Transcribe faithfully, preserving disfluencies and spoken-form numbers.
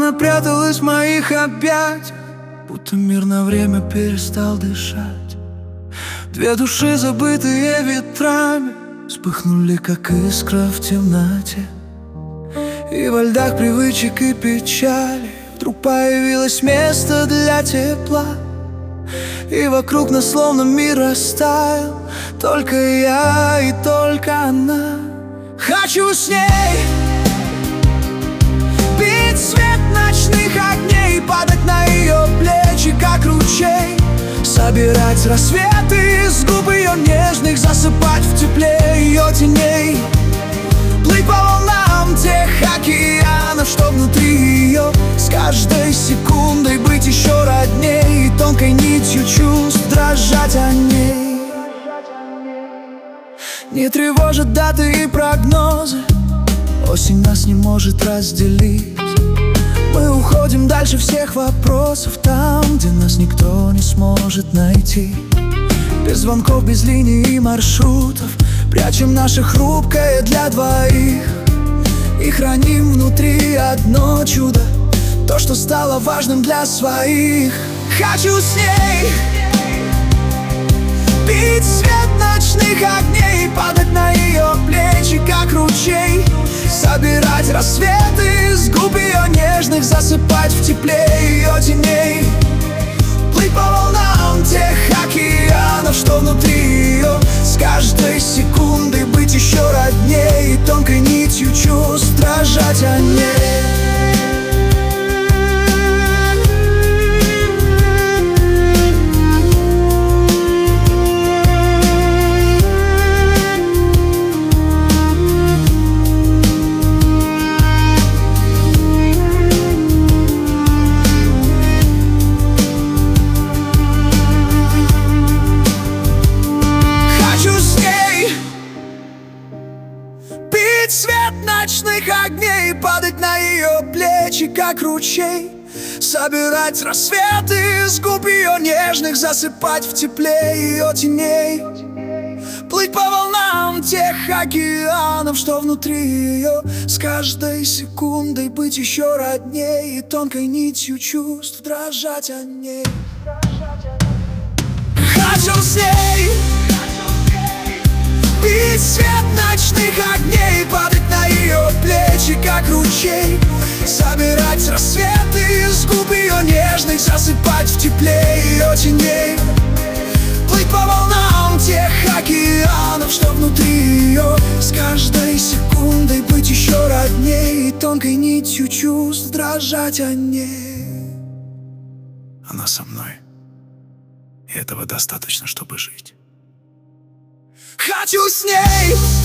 Она пряталась в моих объятиях, будто мир на время перестал дышать. Две души, забытые ветрами, вспыхнули, как искра в темноте. И во льдах привычек и печали вдруг появилось место для тепла. И вокруг нас словно мир растаял, только я и только она. Хочу с ней бить свет ночных огней, падать на ее плечи, как ручей, собирать рассветы с губ ее нежных, засыпать в тепле ее теней, плыть по волнам тех океанов, что внутри ее, с каждой секундой быть еще родней, и тонкой нитью чувств дрожать о ней. Не тревожат даты и прогнозы, осень нас не может разделить. Мы уходим дальше всех вопросов, там, где нас никто не сможет найти. Без звонков, без линий и маршрутов прячем наше хрупкое для двоих и храним внутри одно чудо, то, что стало важным для своих. Хочу с ней бить свет ночных огней, падать на ее плечи, как ручей, собирать рассветы с губ ее нежных, засыпать в тепле ее теней, плыть по волнам тех океанов, что внутри ее, с каждой секундой быть еще родней, и тонкой нитью чувств дрожать о ней. Свет ночных огней, падать на ее плечи, как ручей, собирать рассветы с губ ее нежных, засыпать в тепле ее теней, плыть по волнам тех океанов, что внутри ее, с каждой секундой быть еще родней, и тонкой нитью чувств дрожать о ней. Хочу с ней бить свет ночных огней, падать на ее плечи, как ручей, собирать рассветы с губ ее нежных, засыпать в тепле ее теней, плыть по волнам тех океанов, что внутри ее, с каждой секундой быть еще родней, и тонкой нитью чувств дрожать о ней. Она со мной, и этого достаточно, чтобы жить. Хочу с ней